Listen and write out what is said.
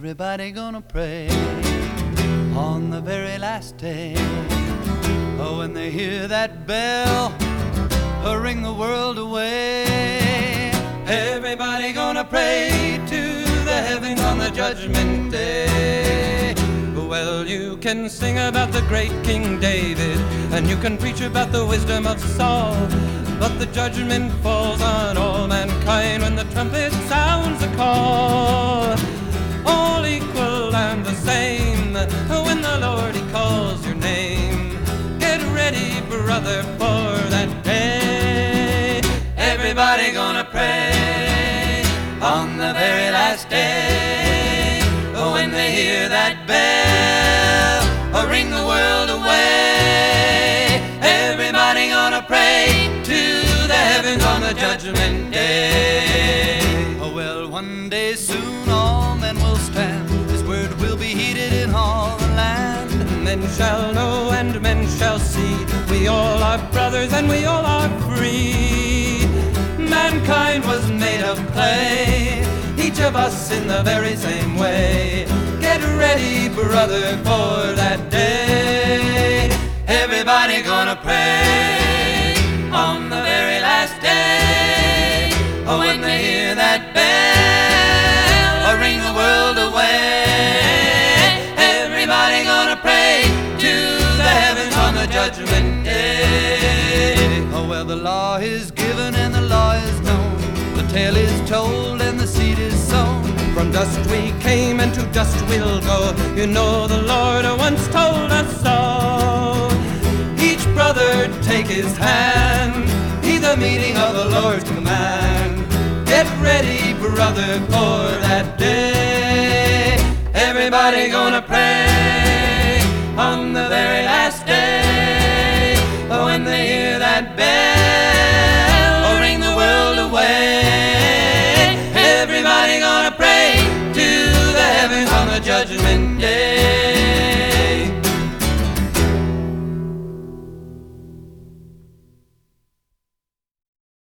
Everybody gonna pray on the very last day. Oh, when they hear that bell, ring the world away. Everybody gonna pray to the heavens on the judgment day. Well, you can sing about the great King David, and you can preach about the wisdom of Saul, but the judgment falls on all mankind when the trumpet sounds a call. All equal and the same when the Lord He calls your name. Get ready, brother, for that day. Everybody gonna pray on the very last day. When they hear that bell, ring the world away. Everybody gonna pray to the heavens on the judgment day. Oh, well, one day soon all men will stand. His word will be heeded in all the land. Men shall know and men shall see, we all are brothers and we all are free. Mankind was made of clay, each of us in the very same way. Get ready, brother, for that day. Everybody gonna pray on the very last day. Oh, when they hear that bell, ring the world away. Everybody gonna pray to the heavens on the judgment day. Oh, well, the law is given and the law is known. The tale is told and the seed is sown. From dust we came and to dust we'll go. You know the Lord once told us so. Each brother take his hand, heed the meaning of the Lord's command. Get ready, brother, for that day. Everybody gonna pray on the very last day. When they hear that bell, ring the world away. Everybody gonna pray to the heavens on the judgment day.